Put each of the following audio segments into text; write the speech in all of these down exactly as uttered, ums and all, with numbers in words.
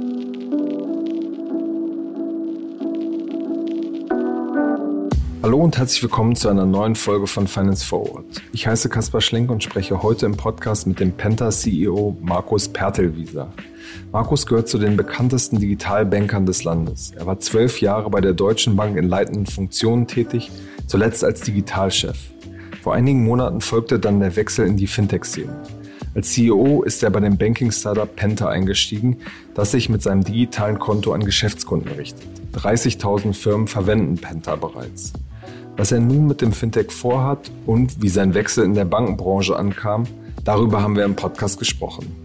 Hallo und herzlich willkommen zu einer neuen Folge von Finance Forward. Ich heiße Kaspar Schlenk und spreche heute im Podcast mit dem Penta-C E O Markus Pertelwieser. Markus gehört zu den bekanntesten Digitalbankern des Landes. Er war zwölf Jahre bei der Deutschen Bank in leitenden Funktionen tätig, zuletzt als Digitalchef. Vor einigen Monaten folgte dann der Wechsel in die Fintech-Szene. Als C E O ist er bei dem Banking-Startup Penta eingestiegen, das sich mit seinem digitalen Konto an Geschäftskunden richtet. dreißigtausend Firmen verwenden Penta bereits. Was er nun mit dem Fintech vorhat und wie sein Wechsel in der Bankenbranche ankam, darüber haben wir im Podcast gesprochen.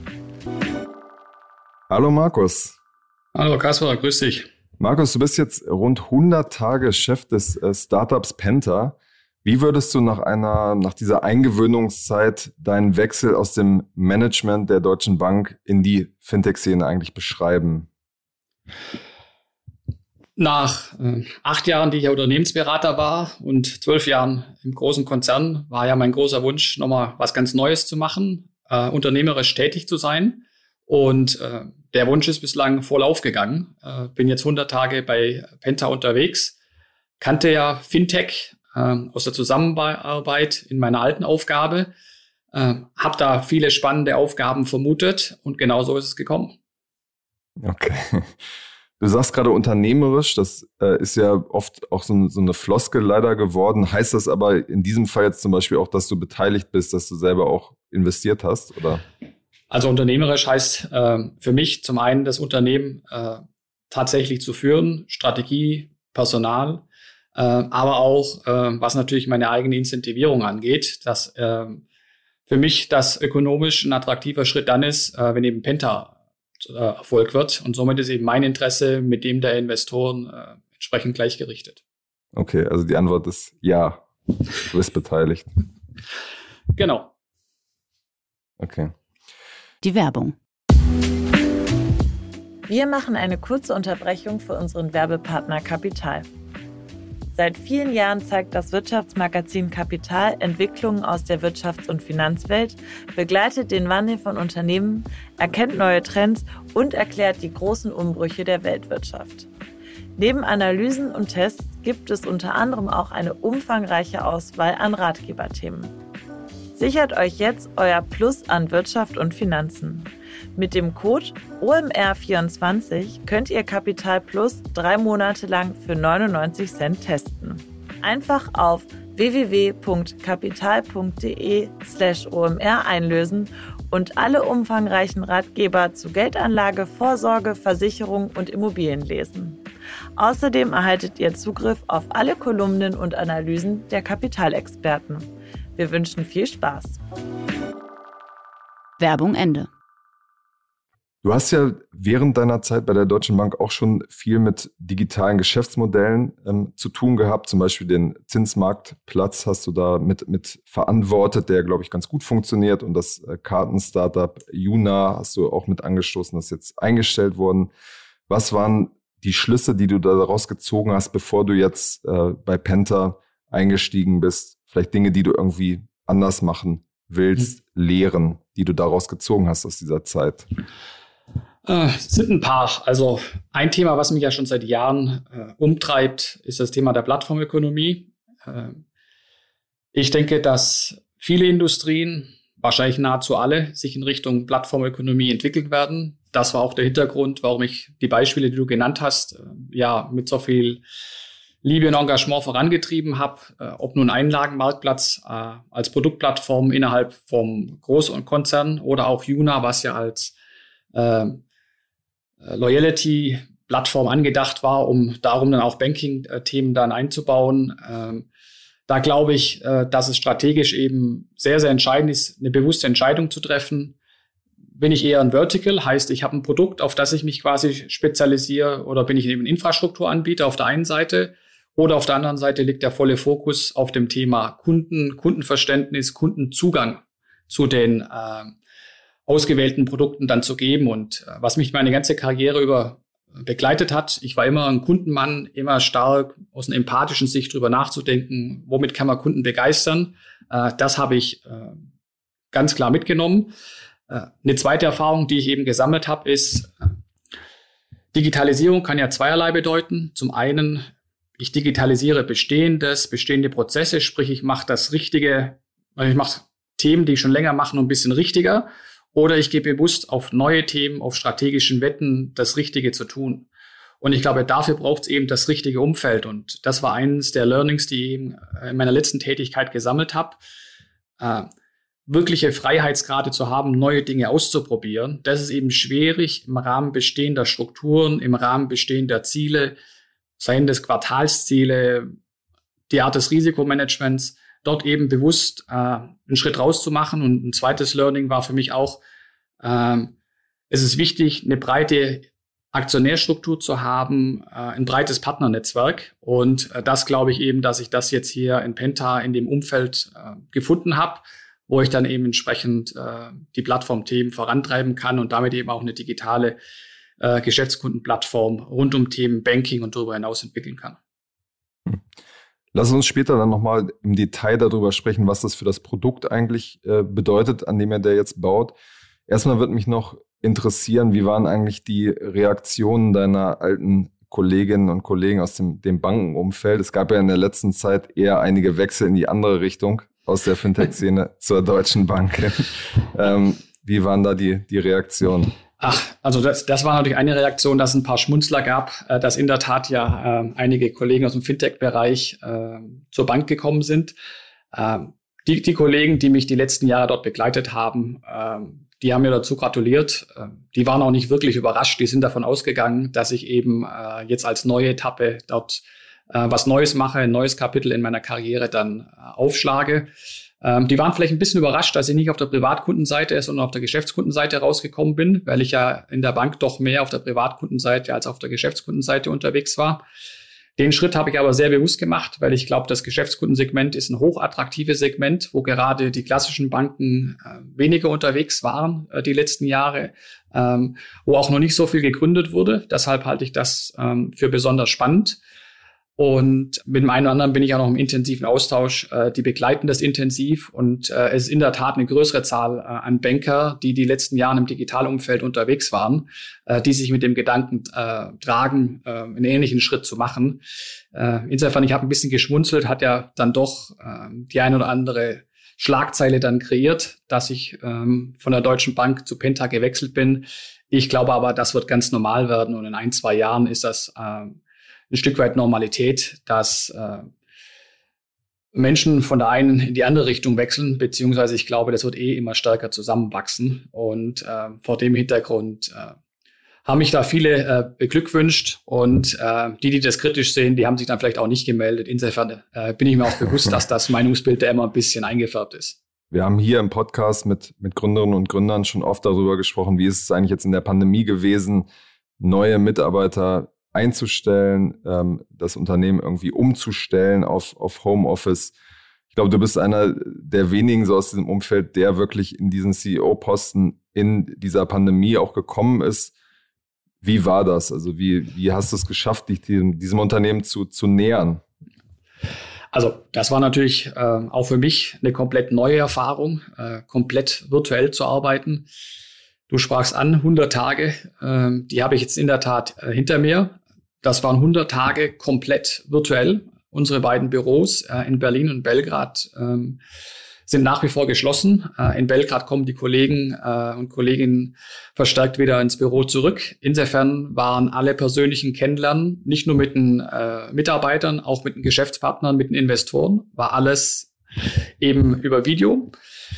Hallo Markus. Hallo Kaspar, grüß dich. Markus, du bist jetzt rund hundert Tage Chef des äh, Startups Penta. Wie würdest du nach einer, nach dieser Eingewöhnungszeit deinen Wechsel aus dem Management der Deutschen Bank in die Fintech-Szene eigentlich beschreiben? Nach äh, acht Jahren, die ich ja Unternehmensberater war und zwölf Jahren im großen Konzern, war ja mein großer Wunsch, nochmal was ganz Neues zu machen, äh, unternehmerisch tätig zu sein. Und äh, der Wunsch ist bislang voll aufgegangen. Äh, bin jetzt hundert Tage bei Penta unterwegs, kannte ja Fintech äh, aus der Zusammenarbeit in meiner alten Aufgabe, äh, habe da viele spannende Aufgaben vermutet und genau so ist es gekommen. Okay. Du sagst gerade unternehmerisch, das äh, ist ja oft auch so, so eine Floskel leider geworden. Heißt das aber in diesem Fall jetzt zum Beispiel auch, dass du beteiligt bist, dass du selber auch investiert hast, oder? Also unternehmerisch heißt äh, für mich zum einen das Unternehmen äh, tatsächlich zu führen, Strategie, Personal, äh, aber auch, äh, was natürlich meine eigene Incentivierung angeht, dass äh, für mich das ökonomisch ein attraktiver Schritt dann ist, äh, wenn eben Penta Erfolg wird. Und somit ist eben mein Interesse mit dem der Investoren äh, entsprechend gleichgerichtet. Okay, also die Antwort ist ja. Du bist beteiligt. Genau. Okay. Die Werbung. Wir machen eine kurze Unterbrechung für unseren Werbepartner Kapital. Seit vielen Jahren zeigt das Wirtschaftsmagazin Kapital Entwicklungen aus der Wirtschafts- und Finanzwelt, begleitet den Wandel von Unternehmen, erkennt neue Trends und erklärt die großen Umbrüche der Weltwirtschaft. Neben Analysen und Tests gibt es unter anderem auch eine umfangreiche Auswahl an Ratgeberthemen. Sichert euch jetzt euer Plus an Wirtschaft und Finanzen. Mit dem Code O M R vierundzwanzig könnt ihr Kapital Plus drei Monate lang für neunundneunzig Cent testen. Einfach auf w w w punkt kapital punkt d e slash o m r einlösen und alle umfangreichen Ratgeber zu Geldanlage, Vorsorge, Versicherung und Immobilien lesen. Außerdem erhaltet ihr Zugriff auf alle Kolumnen und Analysen der Kapitalexperten. Wir wünschen viel Spaß. Werbung Ende. Du hast ja während deiner Zeit bei der Deutschen Bank auch schon viel mit digitalen Geschäftsmodellen ähm, zu tun gehabt. Zum Beispiel den Zinsmarktplatz hast du da mit, mit verantwortet, der, glaube ich, ganz gut funktioniert. Und das äh, Karten-Startup Juna hast du auch mit angestoßen, das ist jetzt eingestellt worden. Was waren die Schlüsse, die du daraus gezogen hast, bevor du jetzt äh, bei Penta eingestiegen bist? Vielleicht Dinge, die du irgendwie anders machen willst, mhm. lehren, die du daraus gezogen hast aus dieser Zeit? Äh, es sind ein paar. Also ein Thema, was mich ja schon seit Jahren äh, umtreibt, ist das Thema der Plattformökonomie. Äh, ich denke, dass viele Industrien, wahrscheinlich nahezu alle, sich in Richtung Plattformökonomie entwickelt werden. Das war auch der Hintergrund, warum ich die Beispiele, die du genannt hast, äh, ja mit so viel Liebe und Engagement vorangetrieben habe, äh, ob nun Einlagenmarktplatz äh, als Produktplattform innerhalb vom Groß- und Konzern oder auch Juna, was ja als äh, Loyalty-Plattform angedacht war, um darum dann auch Banking-Themen dann einzubauen. Ähm, da glaube ich, äh, dass es strategisch eben sehr, sehr entscheidend ist, eine bewusste Entscheidung zu treffen. Bin ich eher ein Vertical, heißt, ich habe ein Produkt, auf das ich mich quasi spezialisiere, oder bin ich eben ein Infrastrukturanbieter auf der einen Seite, oder auf der anderen Seite liegt der volle Fokus auf dem Thema Kunden, Kundenverständnis, Kundenzugang zu den äh, ausgewählten Produkten dann zu geben. Und äh, was mich meine ganze Karriere über begleitet hat, ich war immer ein Kundenmann, immer stark aus einer empathischen Sicht drüber nachzudenken, womit kann man Kunden begeistern. Äh, das habe ich äh, ganz klar mitgenommen. Äh, eine zweite Erfahrung, die ich eben gesammelt habe, ist, Digitalisierung kann ja zweierlei bedeuten. Zum einen, ich digitalisiere Bestehendes, bestehende Prozesse, sprich ich mache das Richtige, ich mache Themen, die ich schon länger mache, noch ein bisschen richtiger. Oder ich gehe bewusst auf neue Themen, auf strategischen Wetten, das Richtige zu tun. Und ich glaube, dafür braucht es eben das richtige Umfeld. Und das war eines der Learnings, die ich eben in meiner letzten Tätigkeit gesammelt habe. Äh, wirkliche Freiheitsgrade zu haben, neue Dinge auszuprobieren. Das ist eben schwierig im Rahmen bestehender Strukturen, im Rahmen bestehender Ziele, seien das Quartalsziele, die Art des Risikomanagements, dort eben bewusst äh, einen Schritt rauszumachen. Und ein zweites Learning war für mich auch, äh, es ist wichtig, eine breite Aktionärstruktur zu haben, äh, ein breites Partnernetzwerk. Und äh, das glaube ich eben, dass ich das jetzt hier in Penta in dem Umfeld äh, gefunden habe, wo ich dann eben entsprechend äh, die Plattformthemen vorantreiben kann und damit eben auch eine digitale äh, Geschäftskundenplattform rund um Themen Banking und darüber hinaus entwickeln kann. Hm. Lass uns später dann nochmal im Detail darüber sprechen, was das für das Produkt eigentlich äh, bedeutet, an dem ihr der jetzt baut. Erstmal würde mich noch interessieren, wie waren eigentlich die Reaktionen deiner alten Kolleginnen und Kollegen aus dem, dem Bankenumfeld? Es gab ja in der letzten Zeit eher einige Wechsel in die andere Richtung aus der Fintech-Szene zur Deutschen Bank. ähm, wie waren da die, die Reaktionen? Ach, also das, das war natürlich eine Reaktion, dass es ein paar Schmunzler gab, äh, dass in der Tat ja äh, einige Kollegen aus dem Fintech-Bereich äh, zur Bank gekommen sind. Äh, die, die Kollegen, die mich die letzten Jahre dort begleitet haben, äh, die haben mir dazu gratuliert. Äh, die waren auch nicht wirklich überrascht. Die sind davon ausgegangen, dass ich eben äh, jetzt als neue Etappe dort äh, was Neues mache, ein neues Kapitel in meiner Karriere dann äh, aufschlage. Ähm, die waren vielleicht ein bisschen überrascht, dass ich nicht auf der Privatkundenseite, sondern auf der Geschäftskundenseite rausgekommen bin, weil ich ja in der Bank doch mehr auf der Privatkundenseite als auf der Geschäftskundenseite unterwegs war. Den Schritt habe ich aber sehr bewusst gemacht, weil ich glaube, das Geschäftskundensegment ist ein hochattraktives Segment, wo gerade die klassischen Banken äh, weniger unterwegs waren äh, die letzten Jahre, ähm, wo auch noch nicht so viel gegründet wurde. Deshalb halte ich das ähm, für besonders spannend. Und mit dem einen oder anderen bin ich auch noch im intensiven Austausch. Äh, die begleiten das intensiv und äh, es ist in der Tat eine größere Zahl äh, an Banker, die die letzten Jahre im Digitalumfeld unterwegs waren, äh, die sich mit dem Gedanken äh, tragen, äh, einen ähnlichen Schritt zu machen. Äh, insofern, ich habe ein bisschen geschmunzelt, hat ja dann doch äh, die eine oder andere Schlagzeile dann kreiert, dass ich ähm, von der Deutschen Bank zu Penta gewechselt bin. Ich glaube aber, das wird ganz normal werden und in ein, zwei Jahren ist das äh, ein Stück weit Normalität, dass äh, Menschen von der einen in die andere Richtung wechseln, beziehungsweise ich glaube, das wird eh immer stärker zusammenwachsen. Und äh, vor dem Hintergrund äh, haben mich da viele äh, beglückwünscht und äh, die, die das kritisch sehen, die haben sich dann vielleicht auch nicht gemeldet. Insofern äh, bin ich mir auch bewusst, dass das Meinungsbild da immer ein bisschen eingefärbt ist. Wir haben hier im Podcast mit, mit Gründerinnen und Gründern schon oft darüber gesprochen, wie ist es eigentlich jetzt in der Pandemie gewesen, neue Mitarbeiter einzustellen, ähm, das Unternehmen irgendwie umzustellen auf, auf Homeoffice. Ich glaube, du bist einer der wenigen so aus diesem Umfeld, der wirklich in diesen C E O-Posten in dieser Pandemie auch gekommen ist. Wie war das? Also wie, wie hast du es geschafft, dich diesem, diesem Unternehmen zu, zu nähern? Also das war natürlich äh, auch für mich eine komplett neue Erfahrung, äh, komplett virtuell zu arbeiten. Du sprachst an, hundert Tage, äh, die habe ich jetzt in der Tat äh, hinter mir. Das waren hundert Tage komplett virtuell. Unsere beiden Büros äh, in Berlin und Belgrad ähm, sind nach wie vor geschlossen. Äh, in Belgrad kommen die Kollegen äh, und Kolleginnen verstärkt wieder ins Büro zurück. Insofern waren alle persönlichen Kennenlernen, nicht nur mit den äh, Mitarbeitern, auch mit den Geschäftspartnern, mit den Investoren, war alles eben über Video.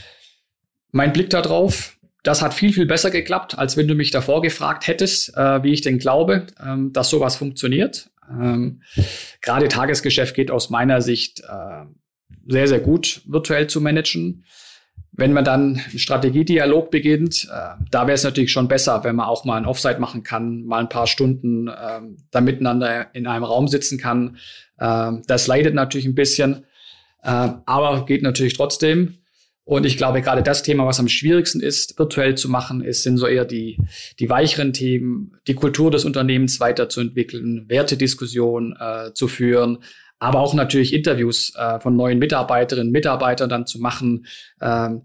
Mein Blick darauf: Das hat viel, viel besser geklappt, als wenn du mich davor gefragt hättest, äh, wie ich denn glaube, ähm, dass sowas funktioniert. Ähm, gerade Tagesgeschäft geht aus meiner Sicht äh, sehr, sehr gut virtuell zu managen. Wenn man dann einen Strategiedialog beginnt, äh, da wäre es natürlich schon besser, wenn man auch mal ein Offsite machen kann, mal ein paar Stunden äh, da miteinander in einem Raum sitzen kann. Äh, das leidet natürlich ein bisschen, äh, aber geht natürlich trotzdem. Und ich glaube, gerade das Thema, was am schwierigsten ist, virtuell zu machen, ist, sind so eher die, die weicheren Themen, die Kultur des Unternehmens weiterzuentwickeln, Wertediskussionen äh, zu führen, aber auch natürlich Interviews äh, von neuen Mitarbeiterinnen und Mitarbeitern dann zu machen, ähm,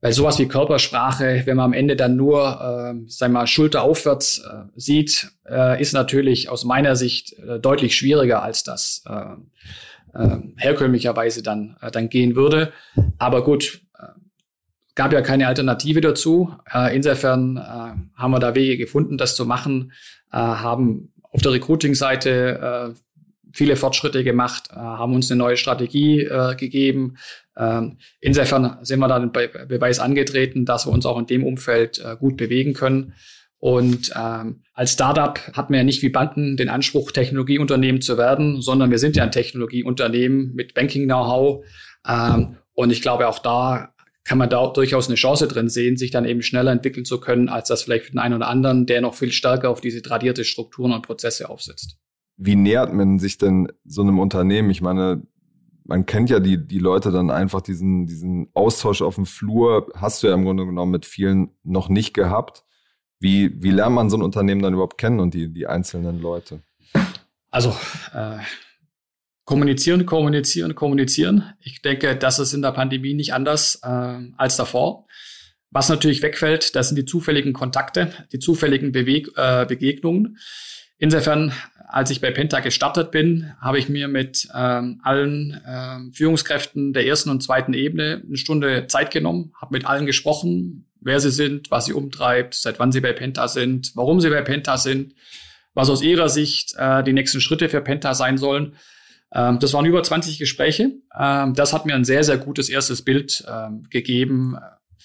Weil sowas wie Körpersprache, wenn man am Ende dann nur, äh, sagen wir mal, Schulter aufwärts äh, sieht, äh, ist natürlich aus meiner Sicht äh, deutlich schwieriger, als das äh, äh, herkömmlicherweise dann, äh, dann gehen würde. Aber gut, äh, gab ja keine Alternative dazu. Äh, insofern äh, haben wir da Wege gefunden, das zu machen, äh, haben auf der Recruiting-Seite äh, viele Fortschritte gemacht, äh, haben uns eine neue Strategie äh, gegeben. Ähm, insofern sind wir dann bei Beweis angetreten, dass wir uns auch in dem Umfeld äh, gut bewegen können. Und ähm, als Startup hatten wir ja nicht wie Banken den Anspruch, Technologieunternehmen zu werden, sondern wir sind ja ein Technologieunternehmen mit Banking-Know-how. Ähm, und ich glaube, auch da kann man da durchaus eine Chance drin sehen, sich dann eben schneller entwickeln zu können, als das vielleicht für den einen oder anderen, der noch viel stärker auf diese tradierte Strukturen und Prozesse aufsetzt. Wie nähert man sich denn so einem Unternehmen? Ich meine, man kennt ja die, die Leute dann einfach, diesen, diesen Austausch auf dem Flur hast du ja im Grunde genommen mit vielen noch nicht gehabt. Wie, wie lernt man so ein Unternehmen dann überhaupt kennen und die, die einzelnen Leute? Also äh, kommunizieren, kommunizieren, kommunizieren. Ich denke, das ist in der Pandemie nicht anders äh, als davor. Was natürlich wegfällt, das sind die zufälligen Kontakte, die zufälligen Beweg- äh, Begegnungen. Insofern, als ich bei Penta gestartet bin, habe ich mir mit ähm, allen ähm, Führungskräften der ersten und zweiten Ebene eine Stunde Zeit genommen, habe mit allen gesprochen, wer sie sind, was sie umtreibt, seit wann sie bei Penta sind, warum sie bei Penta sind, was aus ihrer Sicht äh, die nächsten Schritte für Penta sein sollen. Ähm, das waren über zwanzig Gespräche. Ähm, das hat mir ein sehr, sehr gutes erstes Bild ähm, gegeben,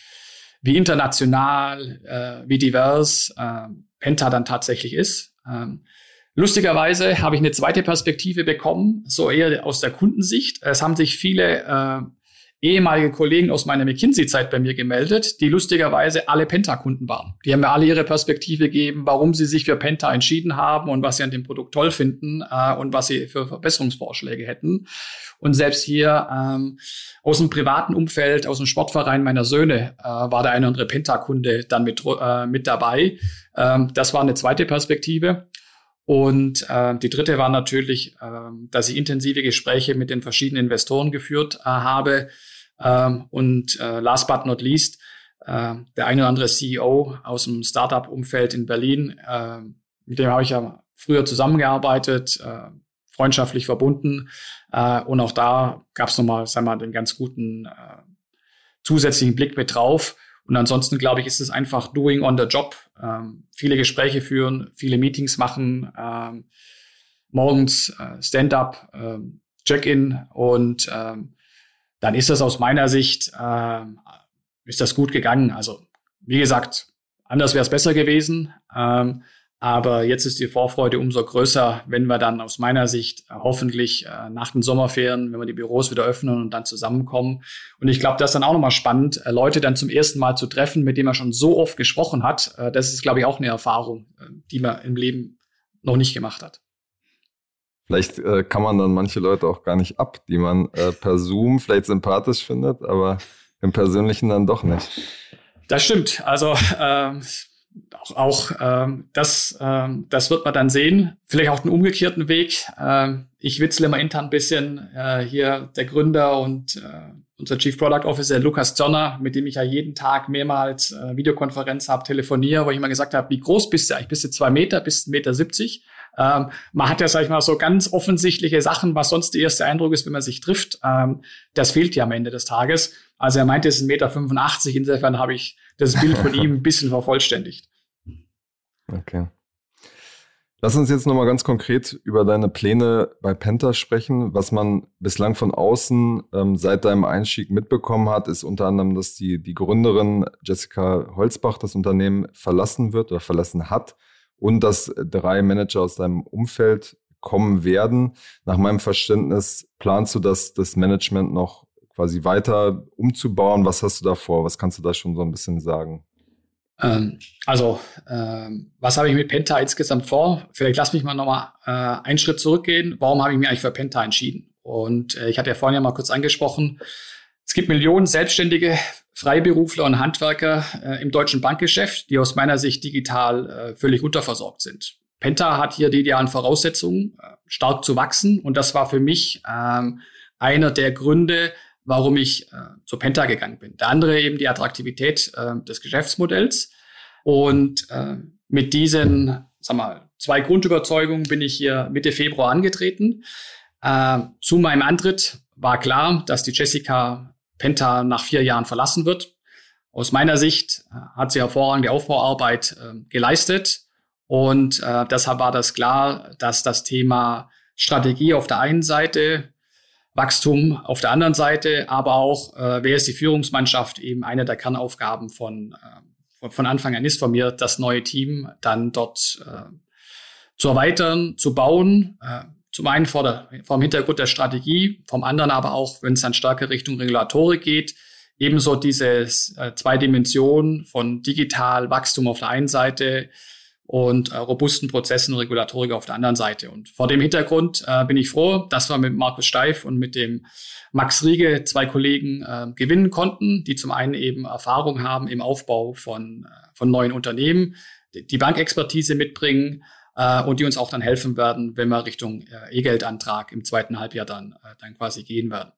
wie international, äh, wie divers äh, Penta dann tatsächlich ist. Ähm, lustigerweise habe ich eine zweite Perspektive bekommen, so eher aus der Kundensicht. Es haben sich viele äh, ehemalige Kollegen aus meiner McKinsey-Zeit bei mir gemeldet, die lustigerweise alle Penta-Kunden waren. Die haben mir alle ihre Perspektive gegeben, warum sie sich für Penta entschieden haben und was sie an dem Produkt toll finden äh, und was sie für Verbesserungsvorschläge hätten. Und selbst hier ähm, aus dem privaten Umfeld, aus dem Sportverein meiner Söhne, äh, war der eine oder andere Penta-Kunde dann mit, äh, mit dabei. Ähm, das war eine zweite Perspektive. Und äh, die dritte war natürlich, äh, dass ich intensive Gespräche mit den verschiedenen Investoren geführt äh, habe. Ähm, und äh, last but not least, äh, der eine oder andere C E O aus dem Startup-Umfeld in Berlin, äh, mit dem habe ich ja früher zusammengearbeitet, äh, freundschaftlich verbunden. Äh, und auch da gab es nochmal, sagen wir mal, den ganz guten äh, zusätzlichen Blick mit drauf. Und ansonsten, glaube ich, ist es einfach doing on the job. Ähm, viele Gespräche führen, viele Meetings machen, ähm, morgens äh, Stand-up, äh, Check-in und ähm, dann ist das aus meiner Sicht, äh, ist das gut gegangen. Also wie gesagt, anders wäre es besser gewesen. Ähm, Aber jetzt ist die Vorfreude umso größer, wenn wir dann aus meiner Sicht äh, hoffentlich äh, nach den Sommerferien, wenn wir die Büros wieder öffnen und dann zusammenkommen. Und ich glaube, das ist dann auch nochmal spannend, äh, Leute dann zum ersten Mal zu treffen, mit denen man schon so oft gesprochen hat. Äh, das ist, glaube ich, auch eine Erfahrung, äh, die man im Leben noch nicht gemacht hat. Vielleicht äh, kann man dann manche Leute auch gar nicht ab, die man äh, per Zoom vielleicht sympathisch findet, aber im Persönlichen dann doch nicht. Das stimmt. Also ähm, Auch, auch ähm, das, ähm, das wird man dann sehen. Vielleicht auch den umgekehrten Weg. Ähm, ich witzle immer intern ein bisschen. Äh, hier der Gründer und äh, unser Chief Product Officer Lukas Zörner, mit dem ich ja jeden Tag mehrmals äh, Videokonferenz habe, telefoniere, wo ich mal gesagt habe, wie groß bist du eigentlich? Bist du zwei Meter, bist du eins Komma siebzig Meter? Ähm, man hat ja, sag ich mal, so ganz offensichtliche Sachen, was sonst der erste Eindruck ist, wenn man sich trifft. Ähm, das fehlt ja am Ende des Tages. Also er meinte, es ist eins Komma fünfundachtzig Meter. Insofern habe ich das Bild von ihm ein bisschen vervollständigt. Okay. Lass uns jetzt nochmal ganz konkret über deine Pläne bei Penta sprechen. Was man bislang von außen ähm, seit deinem Einstieg mitbekommen hat, ist unter anderem, dass die, die Gründerin Jessica Holzbach das Unternehmen verlassen wird oder verlassen hat und dass drei Manager aus deinem Umfeld kommen werden. Nach meinem Verständnis planst du das, das Management noch quasi weiter umzubauen. Was hast du da vor? Was kannst du da schon so ein bisschen sagen? Ähm, also, ähm, was habe ich mit Penta insgesamt vor? Vielleicht lass mich mal nochmal äh, einen Schritt zurückgehen. Warum habe ich mich eigentlich für Penta entschieden? Und äh, ich hatte ja vorhin ja mal kurz angesprochen, es gibt Millionen selbstständige Freiberufler und Handwerker äh, im deutschen Bankgeschäft, die aus meiner Sicht digital äh, völlig unterversorgt sind. Penta hat hier die idealen Voraussetzungen, äh, stark zu wachsen. Und das war für mich ähm, einer der Gründe, warum ich äh, zur Penta gegangen bin. Der andere eben die Attraktivität äh, des Geschäftsmodells. Und äh, mit diesen, sag mal, zwei Grundüberzeugungen bin ich hier Mitte Februar angetreten. Äh, zu meinem Antritt war klar, dass die Jessica Penta nach vier Jahren verlassen wird. Aus meiner Sicht äh, hat sie hervorragende Aufbauarbeit äh, geleistet. Und äh, deshalb war das klar, dass das Thema Strategie auf der einen Seite, Wachstum auf der anderen Seite, aber auch, äh, wer ist die Führungsmannschaft, eben eine der Kernaufgaben von, äh, von, von Anfang an ist von mir, das neue Team dann dort äh, zu erweitern, zu bauen. Äh, zum einen vor der, vom Hintergrund der Strategie, vom anderen aber auch, wenn es dann stärker Richtung Regulatorik geht, ebenso diese äh, zwei Dimensionen von digital Wachstum auf der einen Seite und äh, robusten Prozessen und Regulatorik auf der anderen Seite. Und vor dem Hintergrund äh, bin ich froh, dass wir mit Markus Steif und mit dem Max Riege zwei Kollegen äh, gewinnen konnten, die zum einen eben Erfahrung haben im Aufbau von, äh, von neuen Unternehmen, die Bankexpertise mitbringen äh, und die uns auch dann helfen werden, wenn wir Richtung äh, E-Geldantrag im zweiten Halbjahr dann, äh, dann quasi gehen werden.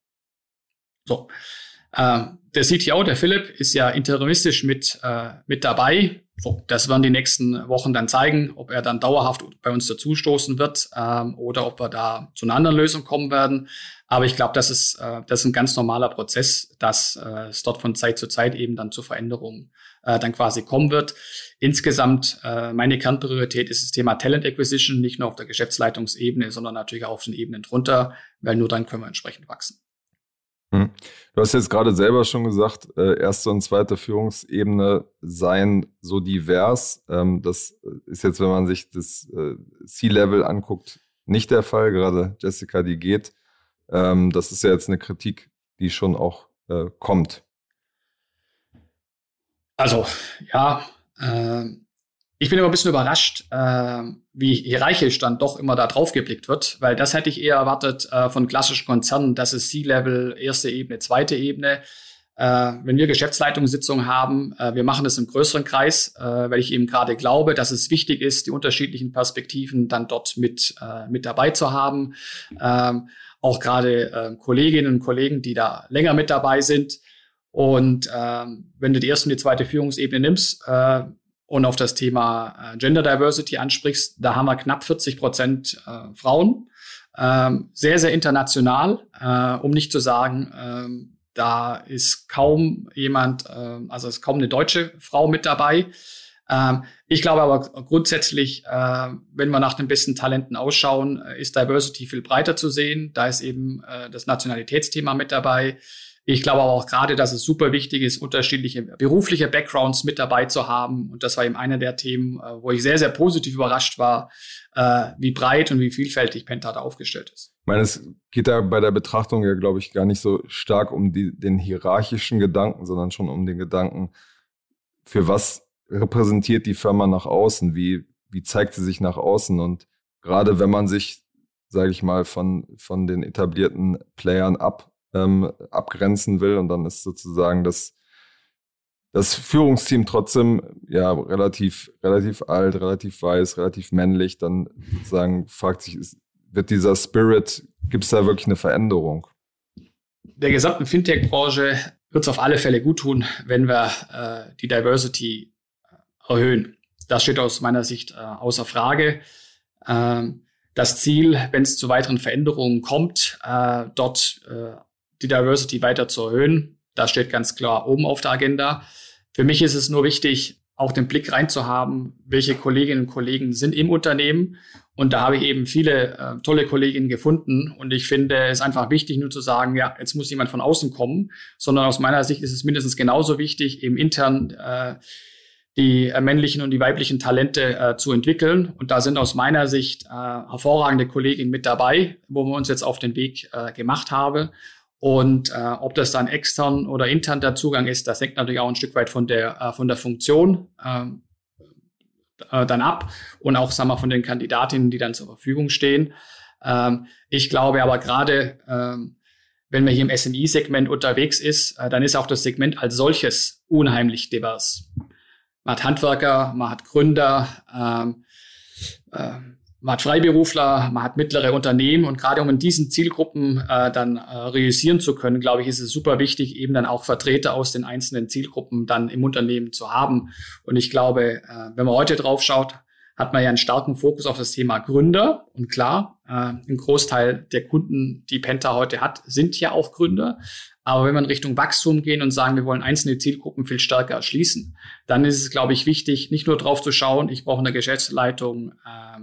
So. Äh, der C T O, der Philipp, ist ja interimistisch mit, äh, mit dabei. So, das werden die nächsten Wochen dann zeigen, ob er dann dauerhaft bei uns dazustoßen wird ähm, oder ob wir da zu einer anderen Lösung kommen werden. Aber ich glaube, das ist, äh, das ist ein ganz normaler Prozess, dass äh, es dort von Zeit zu Zeit eben dann zu Veränderungen äh, dann quasi kommen wird. Insgesamt, äh, meine Kernpriorität ist das Thema Talent Acquisition, nicht nur auf der Geschäftsleitungsebene, sondern natürlich auch auf den Ebenen drunter, weil nur dann können wir entsprechend wachsen. Hm. Du hast jetzt gerade selber schon gesagt, äh, erste und zweite Führungsebene seien so divers. Ähm, das ist jetzt, wenn man sich das äh, C-Level anguckt, nicht der Fall. Gerade Jessica, die geht. Ähm, das ist ja jetzt eine Kritik, die schon auch äh, kommt. Also, ja, äh, ich bin immer ein bisschen überrascht, äh, wie hierarchisch dann doch immer da drauf geblickt wird, weil das hätte ich eher erwartet äh, von klassischen Konzernen, das ist C-Level, erste Ebene, zweite Ebene. Äh, wenn wir Geschäftsleitungssitzungen haben, äh, wir machen das im größeren Kreis, äh, weil ich eben gerade glaube, dass es wichtig ist, die unterschiedlichen Perspektiven dann dort mit, äh, mit dabei zu haben. Ähm, auch gerade äh, Kolleginnen und Kollegen, die da länger mit dabei sind. Und ähm, wenn du die erste und die zweite Führungsebene nimmst, äh, und auf das Thema äh, Gender Diversity ansprichst, da haben wir knapp vierzig Prozent äh, Frauen. Ähm, sehr, sehr international, äh, um nicht zu sagen, ähm, da ist kaum jemand, äh, also ist kaum eine deutsche Frau mit dabei. Ähm, ich glaube aber grundsätzlich, äh, wenn wir nach den besten Talenten ausschauen, ist Diversity viel breiter zu sehen. Da ist eben äh, das Nationalitätsthema mit dabei. Ich glaube aber auch gerade, dass es super wichtig ist, unterschiedliche berufliche Backgrounds mit dabei zu haben. Und das war eben einer der Themen, wo ich sehr, sehr positiv überrascht war, wie breit und wie vielfältig Penta da aufgestellt ist. Ich meine, es geht da bei der Betrachtung ja, glaube ich, gar nicht so stark um die, den hierarchischen Gedanken, sondern schon um den Gedanken, für was repräsentiert die Firma nach außen? Wie, wie zeigt sie sich nach außen? Und gerade wenn man sich, sage ich mal, von, von den etablierten Playern ab Ähm, abgrenzen will und dann ist sozusagen das, das Führungsteam trotzdem ja relativ, relativ alt, relativ weiß, relativ männlich, dann sozusagen fragt sich, ist, wird dieser Spirit, gibt es da wirklich eine Veränderung? Der gesamten Fintech-Branche wird es auf alle Fälle gut tun, wenn wir äh, die Diversity erhöhen. Das steht aus meiner Sicht äh, außer Frage. Ähm, das Ziel, wenn es zu weiteren Veränderungen kommt, äh, dort äh, die Diversity weiter zu erhöhen. Das steht ganz klar oben auf der Agenda. Für mich ist es nur wichtig, auch den Blick reinzuhaben, welche Kolleginnen und Kollegen sind im Unternehmen. Und da habe ich eben viele äh, tolle Kolleginnen gefunden. Und ich finde es einfach wichtig, nur zu sagen, ja, jetzt muss jemand von außen kommen, sondern aus meiner Sicht ist es mindestens genauso wichtig, eben intern äh, die äh, männlichen und die weiblichen Talente äh, zu entwickeln. Und da sind aus meiner Sicht äh, hervorragende Kolleginnen mit dabei, wo wir uns jetzt auf den Weg äh, gemacht haben. Und äh, ob das dann extern oder intern der Zugang ist, das hängt natürlich auch ein Stück weit von der äh, von der Funktion ähm, äh, dann ab und auch, sagen wir, von den Kandidatinnen, die dann zur Verfügung stehen. Ähm, ich glaube aber gerade, ähm, wenn man hier im S M I-Segment unterwegs ist, äh, dann ist auch das Segment als solches unheimlich divers. Man hat Handwerker, man hat Gründer, ähm, äh, man hat Freiberufler, man hat mittlere Unternehmen und gerade um in diesen Zielgruppen äh, dann äh, realisieren zu können, glaube ich, ist es super wichtig, eben dann auch Vertreter aus den einzelnen Zielgruppen dann im Unternehmen zu haben. Und ich glaube, äh, wenn man heute drauf schaut, hat man ja einen starken Fokus auf das Thema Gründer. Und klar, äh, ein Großteil der Kunden, die Penta heute hat, sind ja auch Gründer. Aber wenn wir in Richtung Wachstum gehen und sagen, wir wollen einzelne Zielgruppen viel stärker erschließen, dann ist es, glaube ich, wichtig, nicht nur drauf zu schauen, ich brauche eine Geschäftsleitung, äh,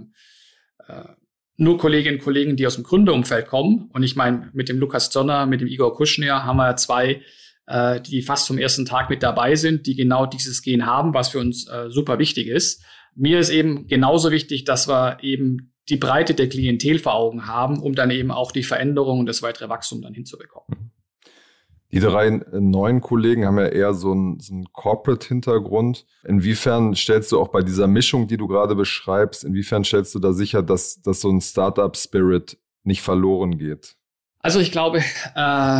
nur Kolleginnen und Kollegen, die aus dem Gründerumfeld kommen. Und ich meine, mit dem Lukas Zonner, mit dem Igor Kuschnir haben wir zwei, äh, die fast vom ersten Tag mit dabei sind, die genau dieses Gen haben, was für uns äh, super wichtig ist. Mir ist eben genauso wichtig, dass wir eben die Breite der Klientel vor Augen haben, um dann eben auch die Veränderung und das weitere Wachstum dann hinzubekommen. Die drei neuen Kollegen haben ja eher so einen, so einen Corporate-Hintergrund. Inwiefern stellst du auch bei dieser Mischung, die du gerade beschreibst, inwiefern stellst du da sicher, dass, dass so ein Startup-Spirit nicht verloren geht? Also ich glaube, äh,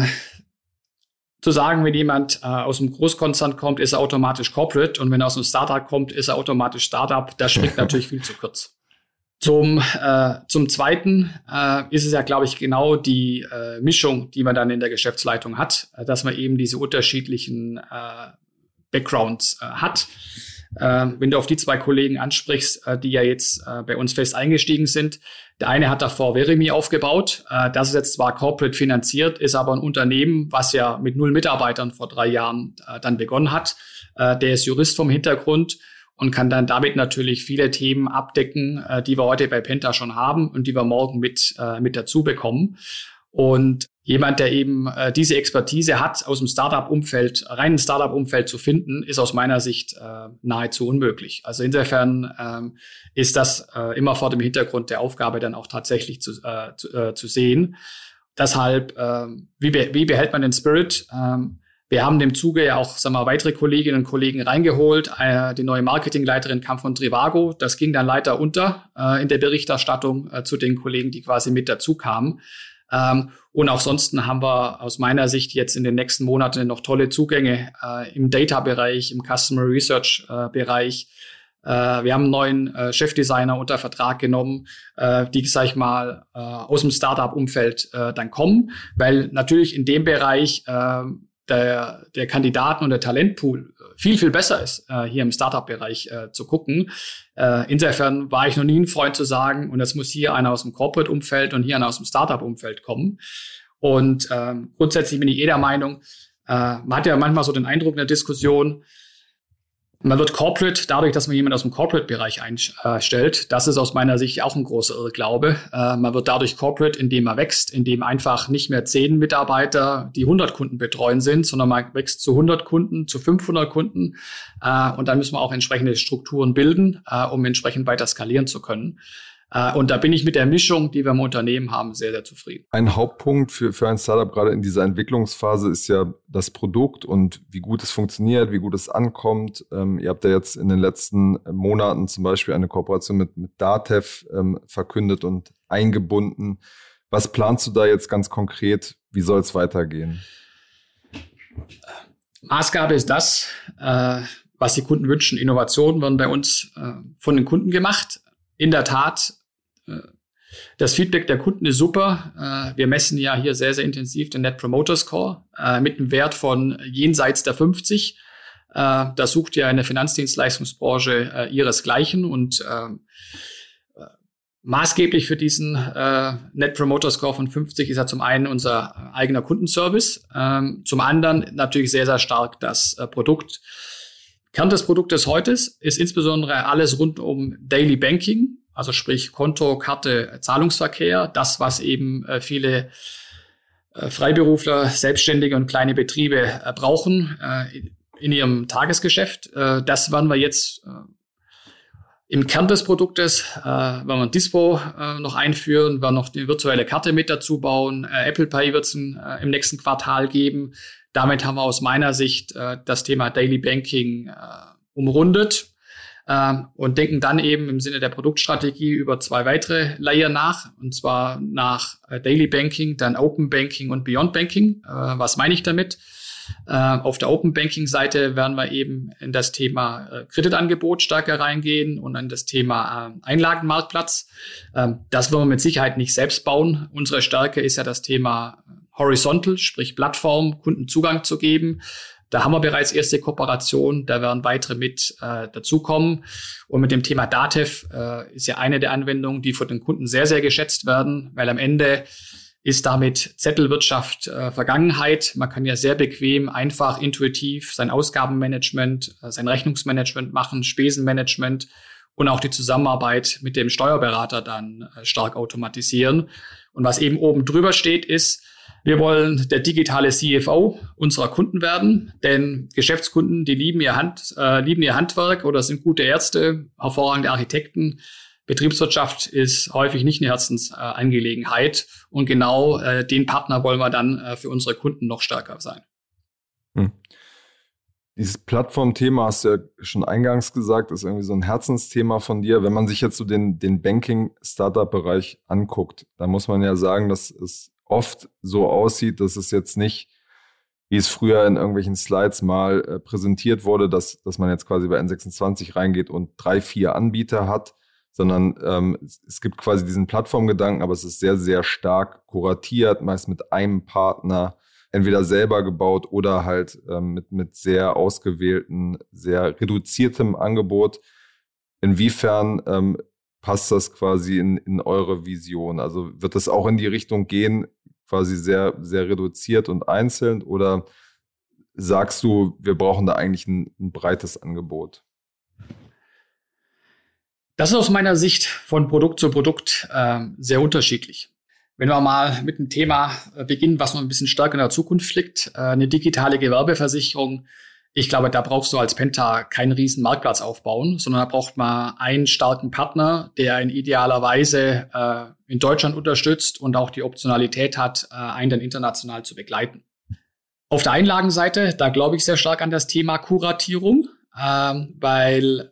zu sagen, wenn jemand äh, aus einem Großkonzern kommt, ist er automatisch Corporate und wenn er aus einem Startup kommt, ist er automatisch Startup, das springt natürlich viel zu kurz. Zum, äh, zum Zweiten äh, ist es ja, glaube ich, genau die äh, Mischung, die man dann in der Geschäftsleitung hat, äh, dass man eben diese unterschiedlichen äh, Backgrounds äh, hat. Äh, wenn du auf die zwei Kollegen ansprichst, äh, die ja jetzt äh, bei uns fest eingestiegen sind, der eine hat davor Verimi aufgebaut. Äh, das ist jetzt zwar corporate finanziert, ist aber ein Unternehmen, was ja mit null Mitarbeitern vor drei Jahren äh, dann begonnen hat. Äh, der ist Jurist vom Hintergrund und kann dann damit natürlich viele Themen abdecken, äh, die wir heute bei Penta schon haben und die wir morgen mit äh, mit dazu bekommen. Und jemand, der eben äh, diese Expertise hat, aus dem Startup-Umfeld, reinen Startup-Umfeld zu finden, ist aus meiner Sicht äh, nahezu unmöglich. Also insofern ähm, ist das äh, immer vor dem Hintergrund der Aufgabe dann auch tatsächlich zu, äh, zu, äh, zu sehen. Deshalb, äh, wie, be- wie behält man den Spirit? Ähm, Wir haben im Zuge ja auch, sagen wir, weitere Kolleginnen und Kollegen reingeholt. Äh, die neue Marketingleiterin kam von Trivago. Das ging dann leider unter äh, in der Berichterstattung äh, zu den Kollegen, die quasi mit dazu kamen. Ähm, und auch sonst haben wir aus meiner Sicht jetzt in den nächsten Monaten noch tolle Zugänge äh, im Data-Bereich, im Customer Research-Bereich. Äh, wir haben einen neuen äh, Chefdesigner unter Vertrag genommen, äh, die, sag ich mal, äh, aus dem Startup-Umfeld äh, dann kommen, weil natürlich in dem Bereich äh, Der, der Kandidaten- und der Talentpool viel, viel besser ist, äh, hier im Startup-Bereich äh, zu gucken. Äh, insofern war ich noch nie ein Freund zu sagen, und es muss hier einer aus dem Corporate-Umfeld und hier einer aus dem Startup-Umfeld kommen. Und ähm, grundsätzlich bin ich eh der Meinung, äh, man hat ja manchmal so den Eindruck in der Diskussion, man wird Corporate dadurch, dass man jemanden aus dem Corporate-Bereich einstellt. Das ist aus meiner Sicht auch ein großer Irrglaube. Äh, man wird dadurch Corporate, indem man wächst, indem einfach nicht mehr zehn Mitarbeiter, die hundert Kunden betreuen sind, sondern man wächst zu hundert Kunden, zu fünfhundert Kunden. Äh, und dann müssen wir auch entsprechende Strukturen bilden, äh, um entsprechend weiter skalieren zu können. Und da bin ich mit der Mischung, die wir im Unternehmen haben, sehr, sehr zufrieden. Ein Hauptpunkt für, für ein Startup gerade in dieser Entwicklungsphase ist ja das Produkt und wie gut es funktioniert, wie gut es ankommt. Ähm, ihr habt ja jetzt in den letzten Monaten zum Beispiel eine Kooperation mit, mit Datev ähm, verkündet und eingebunden. Was planst du da jetzt ganz konkret? Wie soll es weitergehen? Maßgabe ist das, äh, was die Kunden wünschen. Innovationen werden bei uns äh, von den Kunden gemacht. In der Tat, das Feedback der Kunden ist super. Wir messen ja hier sehr, sehr intensiv den Net Promoter Score mit einem Wert von jenseits der fünfzig. Da sucht ja in der Finanzdienstleistungsbranche ihresgleichen. Und maßgeblich für diesen Net Promoter Score von fünfzig ist ja zum einen unser eigener Kundenservice, zum anderen natürlich sehr, sehr stark das Produkt. Kern des Produktes heute ist insbesondere alles rund um Daily Banking, also sprich Konto, Karte, Zahlungsverkehr. Das, was eben äh, viele äh, Freiberufler, Selbstständige und kleine Betriebe äh, brauchen äh, in ihrem Tagesgeschäft. Äh, das werden wir jetzt äh, im Kern des Produktes, äh, werden wir ein Dispo äh, noch einführen, werden noch die virtuelle Karte mit dazu bauen. Äh, Apple Pay wird es äh, im nächsten Quartal geben. Damit haben wir aus meiner Sicht äh, das Thema Daily Banking äh, umrundet äh, und denken dann eben im Sinne der Produktstrategie über zwei weitere Layer nach, und zwar nach äh, Daily Banking, dann Open Banking und Beyond Banking. Äh, was meine ich damit? Äh, auf der Open Banking Seite werden wir eben in das Thema äh, Kreditangebot stärker reingehen und in das Thema äh, Einlagenmarktplatz. Ähm, das wollen wir mit Sicherheit nicht selbst bauen. Unsere Stärke ist ja das Thema Horizontal, sprich Plattform, Kunden Zugang zu geben. Da haben wir bereits erste Kooperationen, da werden weitere mit äh, dazukommen. Und mit dem Thema Datev äh, ist ja eine der Anwendungen, die von den Kunden sehr, sehr geschätzt werden, weil am Ende ist damit Zettelwirtschaft äh, Vergangenheit. Man kann ja sehr bequem, einfach, intuitiv sein Ausgabenmanagement, äh, sein Rechnungsmanagement machen, Spesenmanagement und auch die Zusammenarbeit mit dem Steuerberater dann äh, stark automatisieren. Und was eben oben drüber steht, ist, wir wollen der digitale C F O unserer Kunden werden, denn Geschäftskunden, die lieben ihr Hand, äh, lieben ihr Handwerk oder sind gute Ärzte, hervorragende Architekten. Betriebswirtschaft ist häufig nicht eine Herzensangelegenheit und genau äh, den Partner wollen wir dann äh, für unsere Kunden noch stärker sein. Hm. Dieses Plattformthema, hast du ja schon eingangs gesagt, ist irgendwie so ein Herzensthema von dir. Wenn man sich jetzt so den, den Banking-Startup-Bereich anguckt, dann muss man ja sagen, dass es oft so aussieht, dass es jetzt nicht, wie es früher in irgendwelchen Slides mal äh, präsentiert wurde, dass, dass man jetzt quasi bei N sechsundzwanzig reingeht und drei, vier Anbieter hat, sondern ähm, es, es gibt quasi diesen Plattformgedanken, aber es ist sehr, sehr stark kuratiert, meist mit einem Partner, entweder selber gebaut oder halt ähm, mit, mit sehr ausgewählten, sehr reduziertem Angebot. Inwiefern ähm, passt das quasi in, in eure Vision? Also wird das auch in die Richtung gehen, quasi sehr, sehr reduziert und einzeln? Oder sagst du, wir brauchen da eigentlich ein, ein breites Angebot? Das ist aus meiner Sicht von Produkt zu Produkt äh, sehr unterschiedlich. Wenn wir mal mit einem Thema äh, beginnen, was noch ein bisschen stärker in der Zukunft liegt, äh, eine digitale Gewerbeversicherung. Ich glaube, da brauchst du als Penta keinen riesen Marktplatz aufbauen, sondern da braucht man einen starken Partner, der in idealer Weise äh, in Deutschland unterstützt und auch die Optionalität hat, äh, einen dann international zu begleiten. Auf der Einlagenseite, da glaube ich sehr stark an das Thema Kuratierung, äh, weil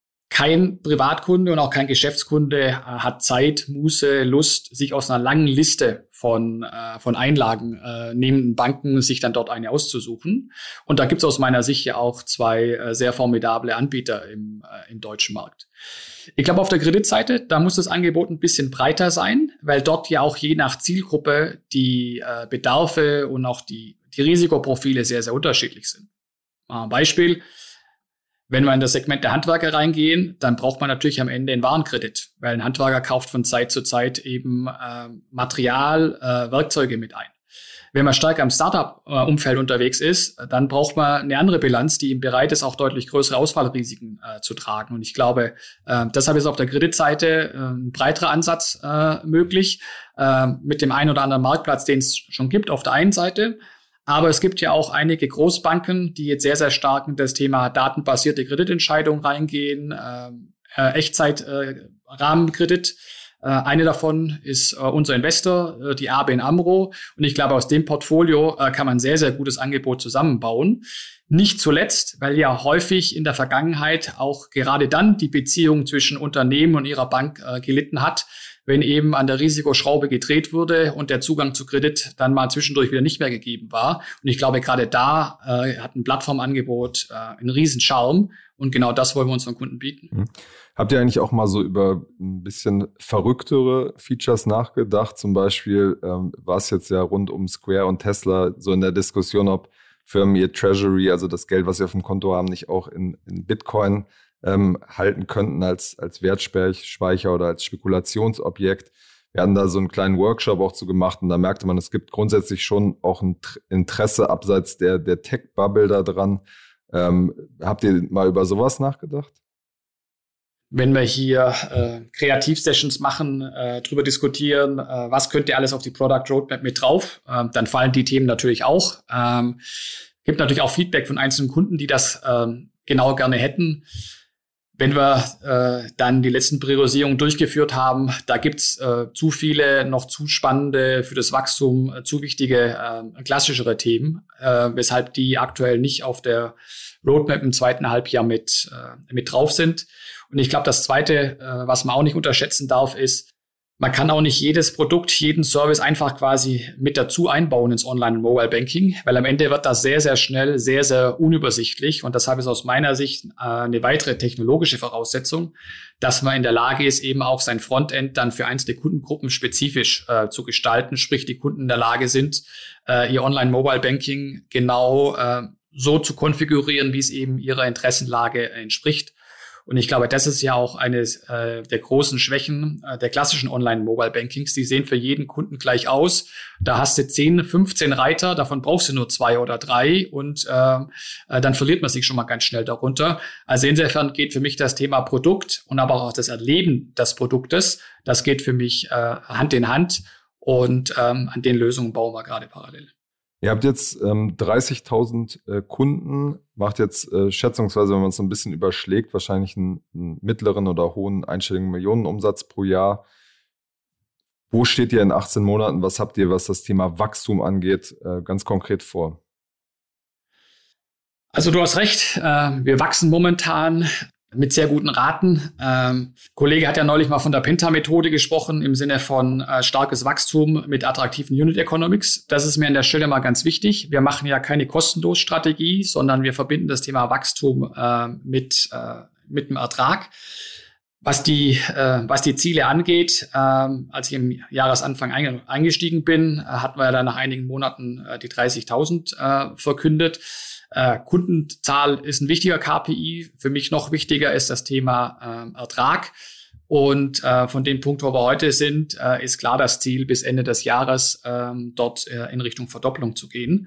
kein Privatkunde und auch kein Geschäftskunde äh, hat Zeit, Muße, Lust, sich aus einer langen Liste von äh, von Einlagen äh, nehmenden Banken sich dann dort eine auszusuchen. Und da gibt es aus meiner Sicht ja auch zwei äh, sehr formidable Anbieter im, äh, im deutschen Markt. Ich glaube, auf der Kreditseite, da muss das Angebot ein bisschen breiter sein, weil dort ja auch je nach Zielgruppe die äh, Bedarfe und auch die, die Risikoprofile sehr, sehr unterschiedlich sind. Mal ein Beispiel. Wenn wir in das Segment der Handwerker reingehen, dann braucht man natürlich am Ende einen Warenkredit, weil ein Handwerker kauft von Zeit zu Zeit eben äh, Material, äh, Werkzeuge mit ein. Wenn man stark am Startup-Umfeld unterwegs ist, dann braucht man eine andere Bilanz, die ihm bereit ist, auch deutlich größere Ausfallrisiken äh, zu tragen. Und ich glaube, äh, deshalb ist auf der Kreditseite äh, ein breiterer Ansatz äh, möglich, äh, mit dem einen oder anderen Marktplatz, den es schon gibt, auf der einen Seite. Aber es gibt ja auch einige Großbanken, die jetzt sehr, sehr stark in das Thema datenbasierte Kreditentscheidungen reingehen, äh, Echtzeit-Rahmenkredit. Äh, äh, eine davon ist äh, unser Investor, äh, die A B N AMRO. Und ich glaube, aus dem Portfolio äh, kann man ein sehr, sehr gutes Angebot zusammenbauen. Nicht zuletzt, weil ja häufig in der Vergangenheit auch gerade dann die Beziehung zwischen Unternehmen und ihrer Bank äh, gelitten hat, wenn eben an der Risikoschraube gedreht wurde und der Zugang zu Kredit dann mal zwischendurch wieder nicht mehr gegeben war. Und ich glaube, gerade da äh, hat ein Plattformangebot äh, einen riesen Charme. Und genau das wollen wir unseren Kunden bieten. Mhm. Habt ihr eigentlich auch mal so über ein bisschen verrücktere Features nachgedacht? Zum Beispiel ähm, war es jetzt ja rund um Square und Tesla so in der Diskussion, ob Firmen ihr Treasury, also das Geld, was sie auf dem Konto haben, nicht auch in, in Bitcoin ähm, halten könnten als, als Wertspeicher oder als Spekulationsobjekt. Wir hatten da so einen kleinen Workshop auch zu gemacht und da merkte man, es gibt grundsätzlich schon auch ein Interesse abseits der, der Tech-Bubble da dran. Ähm, habt ihr mal über sowas nachgedacht? Wenn wir hier äh, Kreativ-Sessions machen, äh, drüber diskutieren, äh, was könnte alles auf die Product Roadmap mit drauf, äh, dann fallen die Themen natürlich auch. Ähm, gibt natürlich auch Feedback von einzelnen Kunden, die das äh, genau gerne hätten. Wenn wir äh, dann die letzten Priorisierungen durchgeführt haben, da gibt's äh, zu viele, noch zu spannende, für das Wachstum äh, zu wichtige, äh, klassischere Themen, äh, weshalb die aktuell nicht auf der Roadmap im zweiten Halbjahr mit, äh, mit drauf sind. Und ich glaube, das Zweite, äh, was man auch nicht unterschätzen darf, ist, Man kann auch nicht jedes Produkt, jeden Service einfach quasi mit dazu einbauen ins Online- und Mobile-Banking, weil am Ende wird das sehr, sehr schnell, sehr, sehr unübersichtlich. Und deshalb ist aus meiner Sicht äh, eine weitere technologische Voraussetzung, dass man in der Lage ist, eben auch sein Frontend dann für einzelne Kundengruppen spezifisch äh, zu gestalten. Sprich, die Kunden in der Lage sind, äh, ihr Online-Mobile-Banking genau äh, so zu konfigurieren, wie es eben ihrer Interessenlage entspricht. Und ich glaube, das ist ja auch eines äh, der großen Schwächen äh, der klassischen Online-Mobile-Bankings. Die sehen für jeden Kunden gleich aus. Da hast du zehn, fünfzehn Reiter, davon brauchst du nur zwei oder drei und äh, äh, dann verliert man sich schon mal ganz schnell darunter. Also insofern geht für mich das Thema Produkt und aber auch das Erleben des Produktes, das geht für mich äh, Hand in Hand und ähm, an den Lösungen bauen wir gerade parallel. Ihr habt jetzt ähm, dreißigtausend äh, Kunden, macht jetzt äh, schätzungsweise, wenn man es so ein bisschen überschlägt, wahrscheinlich einen, einen mittleren oder hohen einstelligen Millionenumsatz pro Jahr. Wo steht ihr in achtzehn Monaten? Was habt ihr, was das Thema Wachstum angeht, äh, ganz konkret vor? Also du hast recht, äh, wir wachsen momentan mit sehr guten Raten. Ähm, Kollege hat ja neulich mal von der Penta-Methode gesprochen im Sinne von äh, starkes Wachstum mit attraktiven Unit Economics. Das ist mir an der Stelle mal ganz wichtig. Wir machen ja keine Kostenlos-Strategie, sondern wir verbinden das Thema Wachstum äh, mit äh, mit dem Ertrag. Was die äh, was die Ziele angeht, äh, als ich im Jahresanfang ein, eingestiegen bin, äh, hatten wir dann nach einigen Monaten äh, die dreißigtausend äh, verkündet. Äh, Kundenzahl ist ein wichtiger K P I. Für mich noch wichtiger ist das Thema äh, Ertrag. Und äh, von dem Punkt, wo wir heute sind, äh, ist klar das Ziel, bis Ende des Jahres äh, dort äh, in Richtung Verdopplung zu gehen.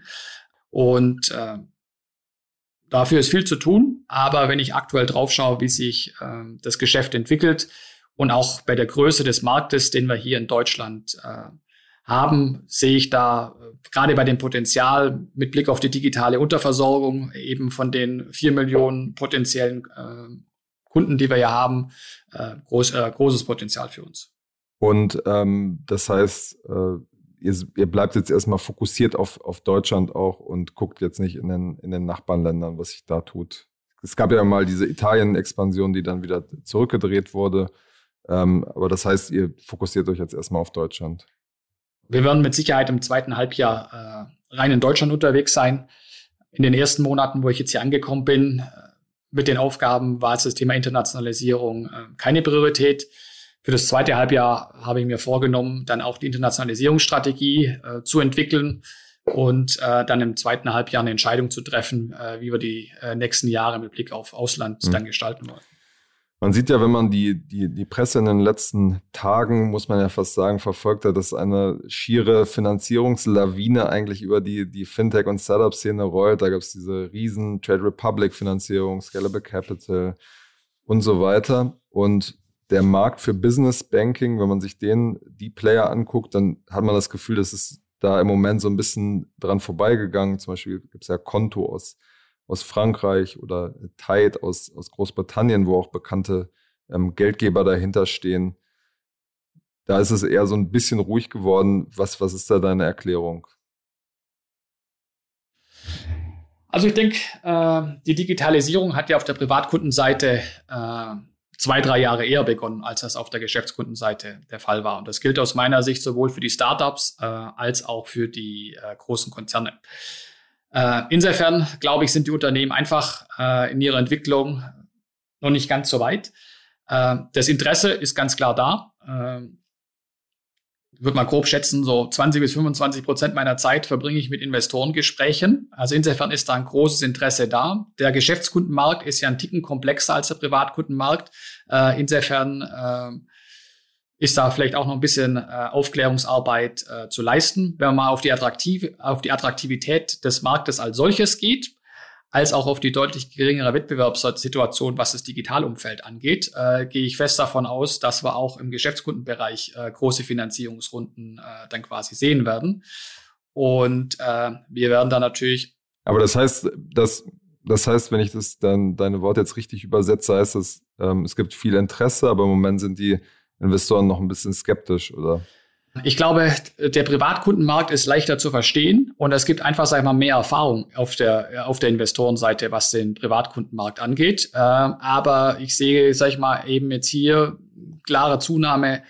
Und äh, dafür ist viel zu tun. Aber wenn ich aktuell drauf schaue, wie sich äh, das Geschäft entwickelt und auch bei der Größe des Marktes, den wir hier in Deutschland äh, haben, sehe ich da äh, gerade bei dem Potenzial mit Blick auf die digitale Unterversorgung eben von den vier Millionen potenziellen äh, Kunden, die wir ja haben, äh, groß, äh, großes Potenzial für uns. Und ähm, das heißt, äh, ihr, ihr bleibt jetzt erstmal fokussiert auf, auf Deutschland auch und guckt jetzt nicht in den, in den Nachbarländern, was sich da tut. Es gab ja mal diese Italien-Expansion, die dann wieder zurückgedreht wurde. Ähm, aber das heißt, ihr fokussiert euch jetzt erstmal auf Deutschland. Wir werden mit Sicherheit im zweiten Halbjahr äh, rein in Deutschland unterwegs sein. In den ersten Monaten, wo ich jetzt hier angekommen bin, äh, mit den Aufgaben war jetzt das Thema Internationalisierung äh, keine Priorität. Für das zweite Halbjahr habe ich mir vorgenommen, dann auch die Internationalisierungsstrategie äh, zu entwickeln und äh, dann im zweiten Halbjahr eine Entscheidung zu treffen, äh, wie wir die äh, nächsten Jahre mit Blick auf Ausland mhm. dann gestalten wollen. Man sieht ja, wenn man die, die, die Presse in den letzten Tagen, muss man ja fast sagen, verfolgt hat, dass eine schiere Finanzierungslawine eigentlich über die, die Fintech- und Startup-Szene rollt. Da gab es diese riesen Trade Republic-Finanzierung, Scalable Capital und so weiter. Und der Markt für Business Banking, wenn man sich den, die Player anguckt, dann hat man das Gefühl, dass es da im Moment so ein bisschen dran vorbeigegangen. Zum Beispiel gibt es ja Konto aus aus Frankreich oder Tide aus, aus Großbritannien, wo auch bekannte ähm, Geldgeber dahinter stehen. Da ist es eher so ein bisschen ruhig geworden. Was, was ist da deine Erklärung? Also ich denke, äh, die Digitalisierung hat ja auf der Privatkundenseite äh, zwei, drei Jahre eher begonnen, als das auf der Geschäftskundenseite der Fall war. Und das gilt aus meiner Sicht sowohl für die Startups äh, als auch für die äh, großen Konzerne. Äh, insofern, glaube ich, sind die Unternehmen einfach äh, in ihrer Entwicklung noch nicht ganz so weit. Äh, das Interesse ist ganz klar da. Äh, ich würde mal grob schätzen, so zwanzig bis fünfundzwanzig Prozent meiner Zeit verbringe ich mit Investorengesprächen. Also insofern ist da ein großes Interesse da. Der Geschäftskundenmarkt ist ja ein Ticken komplexer als der Privatkundenmarkt. Äh, insofern äh, ist da vielleicht auch noch ein bisschen äh, Aufklärungsarbeit äh, zu leisten, wenn man mal auf die, Attraktiv- auf die Attraktivität des Marktes als solches geht, als auch auf die deutlich geringere Wettbewerbssituation, was das Digitalumfeld angeht, äh, gehe ich fest davon aus, dass wir auch im Geschäftskundenbereich äh, große Finanzierungsrunden äh, dann quasi sehen werden. Und äh, wir werden da natürlich... Aber das heißt, dass, das heißt, wenn ich das dann deine Worte jetzt richtig übersetze, heißt es, ähm, es gibt viel Interesse, aber im Moment sind die Investoren noch ein bisschen skeptisch, oder? Ich glaube, der Privatkundenmarkt ist leichter zu verstehen und es gibt einfach, sag ich mal, mehr Erfahrung auf der, auf der Investorenseite, was den Privatkundenmarkt angeht. Äh, aber ich sehe, sag ich mal, eben jetzt hier klare Zunahme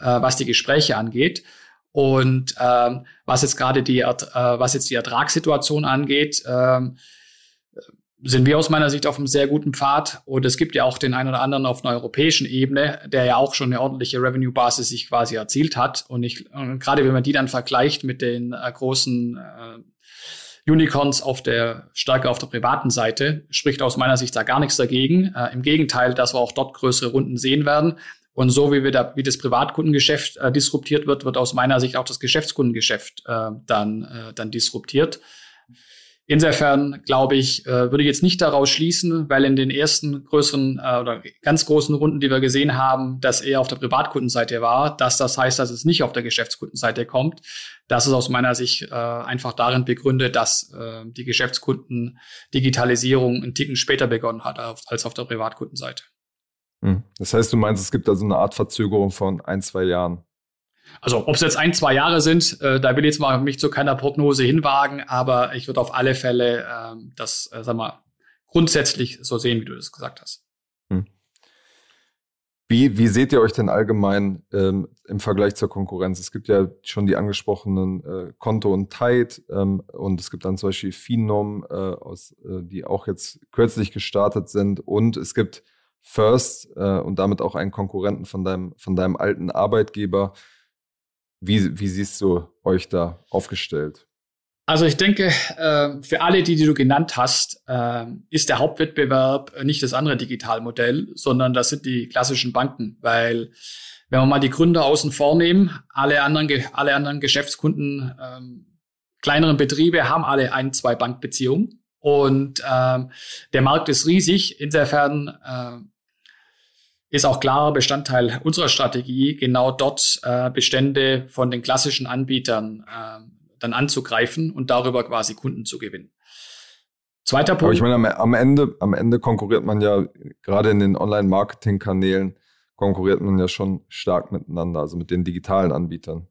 äh, was die Gespräche angeht. Und ähm, was jetzt gerade die, äh, was jetzt die Ertragssituation angeht, ähm, sind wir aus meiner Sicht auf einem sehr guten Pfad. Und es gibt ja auch den einen oder anderen auf einer europäischen Ebene, der ja auch schon eine ordentliche Revenue-Basis sich quasi erzielt hat. Und ich, und gerade wenn man die dann vergleicht mit den äh, großen äh, Unicorns auf der, stärker auf der privaten Seite, spricht aus meiner Sicht da gar nichts dagegen. Äh, Im Gegenteil, dass wir auch dort größere Runden sehen werden. Und so wie wir da, wie das Privatkundengeschäft äh, disruptiert wird, wird aus meiner Sicht auch das Geschäftskundengeschäft äh, dann, äh, dann disruptiert. Insofern, glaube ich, äh, würde ich jetzt nicht daraus schließen, weil in den ersten größeren äh, oder ganz großen Runden, die wir gesehen haben, das eher auf der Privatkundenseite war, dass das heißt, dass es nicht auf der Geschäftskundenseite kommt. Das ist aus meiner Sicht äh, einfach darin begründet, dass äh, die Geschäftskunden-Digitalisierung einen Ticken später begonnen hat als auf der Privatkundenseite. Das heißt, du meinst, es gibt also eine Art Verzögerung von ein, zwei Jahren? Also ob es jetzt ein, zwei Jahre sind, äh, da will ich jetzt mal mich zu keiner Prognose hinwagen, aber ich würde auf alle Fälle äh, das, äh, sag mal, grundsätzlich so sehen, wie du das gesagt hast. Hm. Wie, wie seht ihr euch denn allgemein ähm, im Vergleich zur Konkurrenz? Es gibt ja schon die angesprochenen äh, Konto und Tide ähm, und es gibt dann zum Beispiel Finom, äh, aus, äh, die auch jetzt kürzlich gestartet sind, und es gibt First äh, und damit auch einen Konkurrenten von deinem, von deinem alten Arbeitgeber. Wie, wie siehst du euch da aufgestellt? Also ich denke, äh, für alle, die, die du genannt hast, äh, ist der Hauptwettbewerb nicht das andere Digitalmodell, sondern das sind die klassischen Banken. Weil, wenn wir mal die Gründer außen vor nehmen, alle anderen, alle anderen Geschäftskunden, ähm, kleineren Betriebe haben alle ein, zwei Bankbeziehungen. Und ähm, der Markt ist riesig. Insofern äh, ist auch klarer Bestandteil unserer Strategie, genau dort äh, Bestände von den klassischen Anbietern äh, dann anzugreifen und darüber quasi Kunden zu gewinnen. Zweiter Punkt. Aber ich meine, am, am Ende, am Ende konkurriert man ja, gerade in den Online-Marketing-Kanälen, konkurriert man ja schon stark miteinander, also mit den digitalen Anbietern.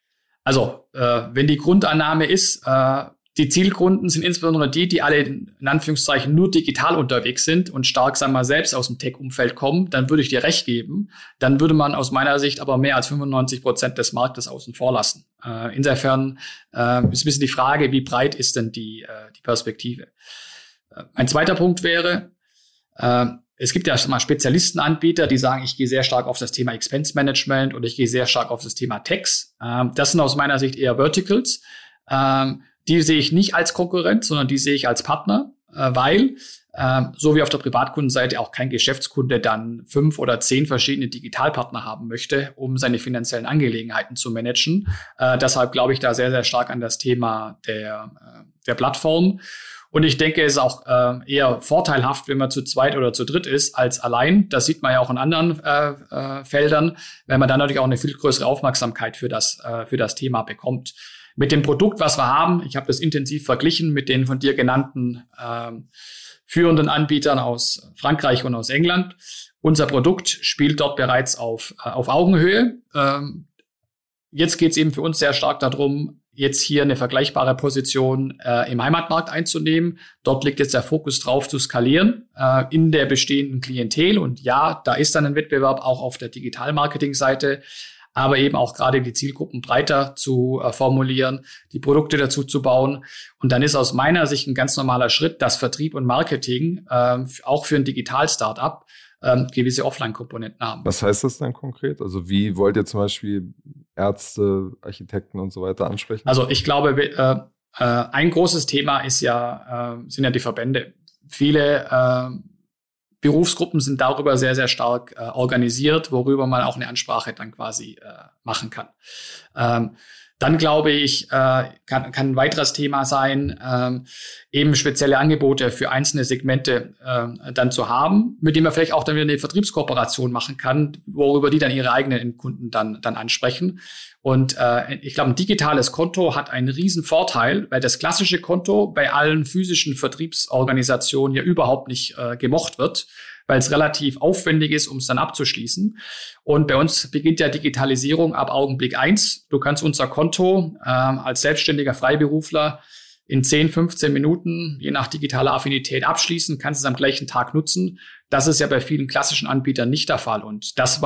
Also, äh, wenn die Grundannahme ist, äh, die Zielkunden sind insbesondere die, die alle in Anführungszeichen nur digital unterwegs sind und stark, sagen wir mal, selbst aus dem Tech-Umfeld kommen, dann würde ich dir recht geben. Dann würde man aus meiner Sicht aber mehr als fünfundneunzig Prozent des Marktes außen vor lassen. Äh, insofern äh, ist ein bisschen die Frage, wie breit ist denn die, äh, die Perspektive? Äh, ein zweiter Punkt wäre, äh, es gibt ja schon mal Spezialistenanbieter, die sagen, ich gehe sehr stark auf das Thema Expense Management und ich gehe sehr stark auf das Thema Tax. Äh, das sind aus meiner Sicht eher Verticals. Äh, Die sehe ich nicht als Konkurrent, sondern die sehe ich als Partner, äh, weil äh, so wie auf der Privatkundenseite auch kein Geschäftskunde dann fünf oder zehn verschiedene Digitalpartner haben möchte, um seine finanziellen Angelegenheiten zu managen. Äh, deshalb glaube ich da sehr, sehr stark an das Thema der, äh, der Plattform. Und ich denke, es ist auch äh, eher vorteilhaft, wenn man zu zweit oder zu dritt ist, als allein. Das sieht man ja auch in anderen äh, äh, Feldern, weil man dann natürlich auch eine viel größere Aufmerksamkeit für das, äh, für das Thema bekommt. Mit dem Produkt, was wir haben, ich habe das intensiv verglichen mit den von dir genannten ähm, führenden Anbietern aus Frankreich und aus England. Unser Produkt spielt dort bereits auf, äh, auf Augenhöhe. Ähm, jetzt geht es eben für uns sehr stark darum, jetzt hier eine vergleichbare Position äh, im Heimatmarkt einzunehmen. Dort liegt jetzt der Fokus drauf, zu skalieren äh, in der bestehenden Klientel. Und ja, da ist dann ein Wettbewerb auch auf der Digital-Marketing-Seite, aber eben auch gerade die Zielgruppen breiter zu äh, formulieren, die Produkte dazu zu bauen. Und dann ist aus meiner Sicht ein ganz normaler Schritt, dass Vertrieb und Marketing äh, auch für ein Digital-Startup äh, gewisse Offline-Komponenten haben. Was heißt das denn konkret? Also wie wollt ihr zum Beispiel Ärzte, Architekten und so weiter ansprechen? Also ich glaube, äh, äh, ein großes Thema ist ja, äh, sind ja die Verbände. Viele äh, Berufsgruppen sind darüber sehr, sehr stark äh, organisiert, worüber man auch eine Ansprache dann quasi äh, machen kann. Ähm, dann glaube ich, äh, kann, kann ein weiteres Thema sein, ähm, eben spezielle Angebote für einzelne Segmente äh, dann zu haben, mit dem man vielleicht auch dann wieder eine Vertriebskooperation machen kann, worüber die dann ihre eigenen Endkunden dann, dann ansprechen. Und äh, ich glaube, ein digitales Konto hat einen riesen Vorteil, weil das klassische Konto bei allen physischen Vertriebsorganisationen ja überhaupt nicht äh, gemocht wird, weil es relativ aufwendig ist, um es dann abzuschließen. Und bei uns beginnt ja Digitalisierung ab Augenblick eins. Du kannst unser Konto ähm, als selbstständiger Freiberufler in zehn, fünfzehn Minuten, je nach digitaler Affinität, abschließen, kannst es am gleichen Tag nutzen. Das ist ja bei vielen klassischen Anbietern nicht der Fall. Und das war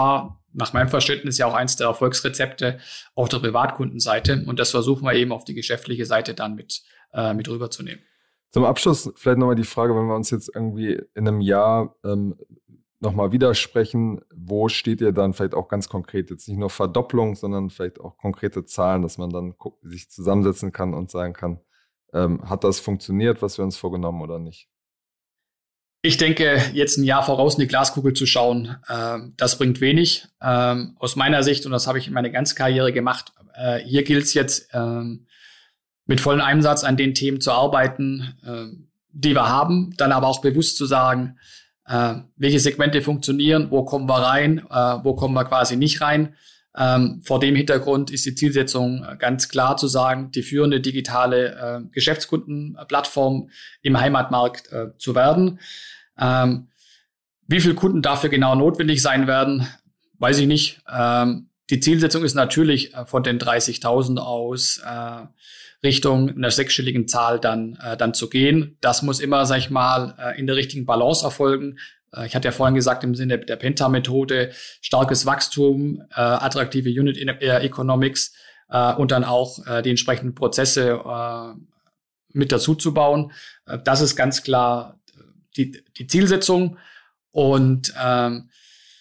nach meinem Verständnis ja auch eins der Erfolgsrezepte auf der Privatkundenseite. Und das versuchen wir eben auf die geschäftliche Seite dann mit, äh, mit rüberzunehmen. Zum Abschluss vielleicht nochmal die Frage, wenn wir uns jetzt irgendwie in einem Jahr ähm, nochmal widersprechen, wo steht ihr dann vielleicht auch ganz konkret, jetzt nicht nur Verdopplung, sondern vielleicht auch konkrete Zahlen, dass man dann sich zusammensetzen kann und sagen kann, ähm, hat das funktioniert, was wir uns vorgenommen oder nicht? Ich denke, jetzt ein Jahr voraus in die Glaskugel zu schauen, äh, das bringt wenig. Ähm, aus meiner Sicht, und das habe ich in meiner ganzen Karriere gemacht, äh, hier gilt es jetzt, äh, mit vollem Einsatz an den Themen zu arbeiten, äh, die wir haben, dann aber auch bewusst zu sagen, äh, welche Segmente funktionieren, wo kommen wir rein, äh, wo kommen wir quasi nicht rein. Ähm, vor dem Hintergrund ist die Zielsetzung ganz klar zu sagen, die führende digitale äh, Geschäftskundenplattform im Heimatmarkt äh, zu werden. Ähm, wie viele Kunden dafür genau notwendig sein werden, weiß ich nicht. Ähm, die Zielsetzung ist natürlich äh, von den dreißigtausend aus äh, Richtung einer sechsstelligen Zahl dann äh, dann zu gehen. Das muss immer, sag ich mal, äh, in der richtigen Balance erfolgen. Äh, ich hatte ja vorhin gesagt, im Sinne der Penta-Methode, starkes Wachstum, äh, attraktive Unit Economics äh, und dann auch äh, die entsprechenden Prozesse äh, mit dazu zu bauen. Äh, das ist ganz klar die, die Zielsetzung. Und ähm,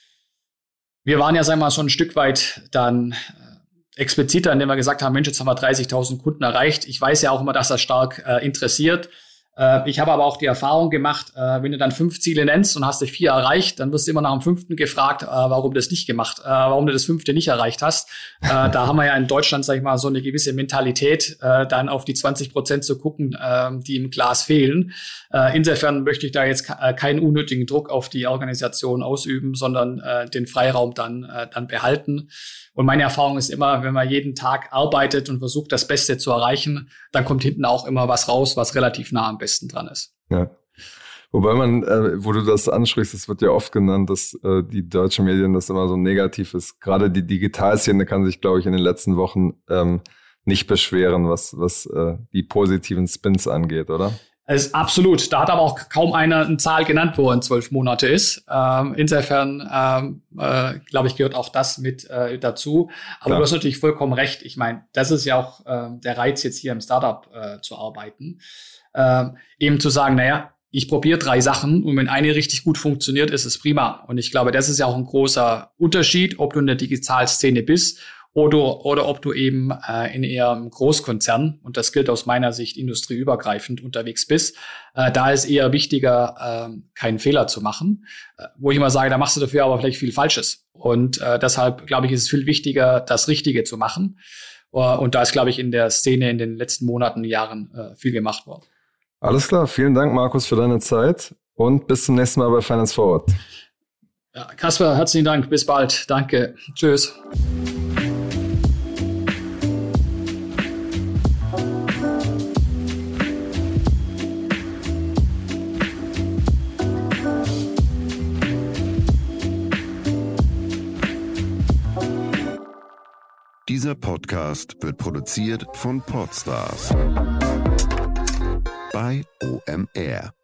wir waren ja, sagen wir mal, schon ein Stück weit dann expliziter, indem wir gesagt haben, Mensch, jetzt haben wir dreißigtausend Kunden erreicht. Ich weiß ja auch immer, dass das stark äh, interessiert. Äh, ich habe aber auch die Erfahrung gemacht, äh, wenn du dann fünf Ziele nennst und hast du vier erreicht, dann wirst du immer nach dem fünften gefragt, äh, warum du das nicht gemacht, äh, warum du das fünfte nicht erreicht hast. Äh, da haben wir ja in Deutschland, sag ich mal, so eine gewisse Mentalität, äh, dann auf die zwanzig Prozent zu gucken, äh, die im Glas fehlen. Äh, insofern möchte ich da jetzt ke- keinen unnötigen Druck auf die Organisation ausüben, sondern äh, den Freiraum dann, äh, dann behalten. Und meine Erfahrung ist immer, wenn man jeden Tag arbeitet und versucht, das Beste zu erreichen, dann kommt hinten auch immer was raus, was relativ nah am besten dran ist. Ja. Wobei man, äh, wo du das ansprichst, es wird ja oft genannt, dass äh, die deutschen Medien das immer so negativ ist. Gerade die Digitalszene kann sich, glaube ich, in den letzten Wochen ähm, nicht beschweren, was, was äh, die positiven Spins angeht, oder? Es ist absolut. Da hat aber auch kaum einer eine Zahl genannt, wo er in zwölf Monate ist. Ähm, insofern, ähm, äh, glaube ich, gehört auch das mit äh, dazu. Aber Klar. Du hast natürlich vollkommen recht. Ich meine, das ist ja auch äh, der Reiz, jetzt hier im Startup äh, zu arbeiten. Ähm, eben zu sagen, naja, ich probiere drei Sachen und wenn eine richtig gut funktioniert, ist es prima. Und ich glaube, das ist ja auch ein großer Unterschied, ob du in der Digitalszene bist oder, oder ob du eben äh, in eher einem Großkonzern, und das gilt aus meiner Sicht industrieübergreifend, unterwegs bist. Äh, da ist eher wichtiger, äh, keinen Fehler zu machen, äh, wo ich immer sage, da machst du dafür aber vielleicht viel Falsches. Und äh, deshalb, glaube ich, ist es viel wichtiger, das Richtige zu machen. Uh, und da ist, glaube ich, in der Szene in den letzten Monaten, Jahren äh, viel gemacht worden. Alles klar, vielen Dank, Markus, für deine Zeit und bis zum nächsten Mal bei Finance Forward. Ja, Kasper, herzlichen Dank, bis bald. Danke, tschüss. Dieser Podcast wird produziert von Podstars bei O M R.